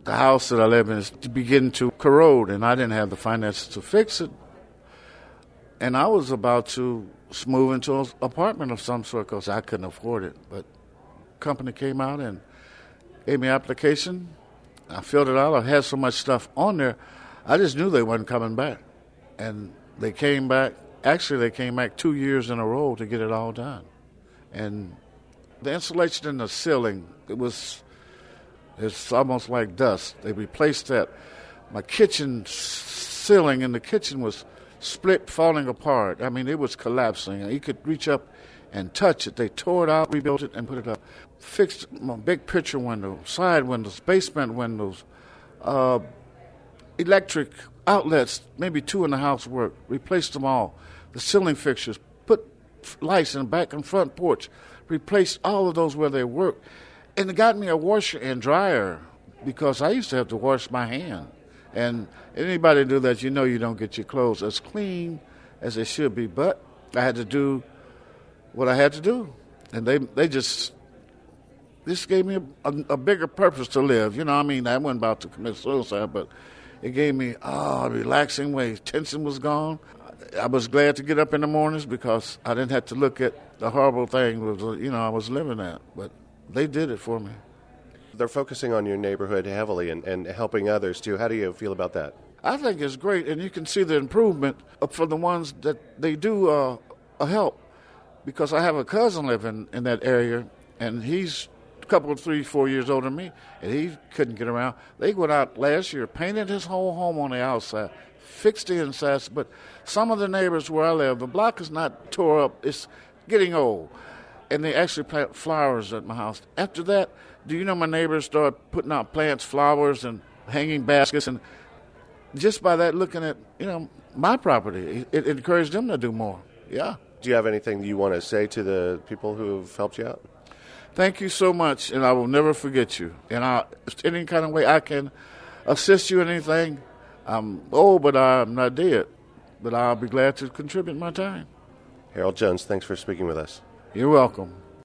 the house that I live in is beginning to corrode, and I didn't have the finances to fix it. And I was about to move into an apartment of some sort because I couldn't afford it. But the company came out and gave me an application. I filled it out. I had so much stuff on there, I just knew they wasn't coming back. And they came back. Actually, they came back 2 years in a row to get it all done. And the insulation in the ceiling, it's almost like dust. They replaced that. My kitchen ceiling in the kitchen was split, falling apart. I mean, it was collapsing. You could reach up and touch it. They tore it out, rebuilt it, and put it up. Fixed my big picture window, side windows, basement windows, electric outlets, maybe 2 in the house work. Replaced them all. The ceiling fixtures, put lights in the back and front porch. Replaced all of those where they work. And it got me a washer and dryer because I used to have to wash my hand. And anybody do that, you know you don't get your clothes as clean as they should be. But I had to do what I had to do. And they just gave me a bigger purpose to live. You know, I mean, I wasn't about to commit suicide, but it gave me a relaxing way. Tension was gone. I was glad to get up in the mornings because I didn't have to look at the horrible thing I was living at. But they did it for me. They're focusing on your neighborhood heavily and helping others, too. How do you feel about that? I think it's great, and you can see the improvement for the ones that they do help. Because I have a cousin living in that area, and he's a couple of 3, 4 years older than me, and he couldn't get around. They went out last year, painted his whole home on the outside, fixed the insides, but some of the neighbors where I live, the block is not tore up, it's getting old. And they actually plant flowers at my house. After that, do you know my neighbors started putting out plants, flowers, and hanging baskets, and just by that looking at, my property, it encouraged them to do more, yeah. Do you have anything you want to say to the people who have helped you out? Thank you so much, and I will never forget you. And any kind of way I can assist you in anything, I'm old, but I'm not dead. But I'll be glad to contribute my time. Harold Jones, thanks for speaking with us. You're welcome.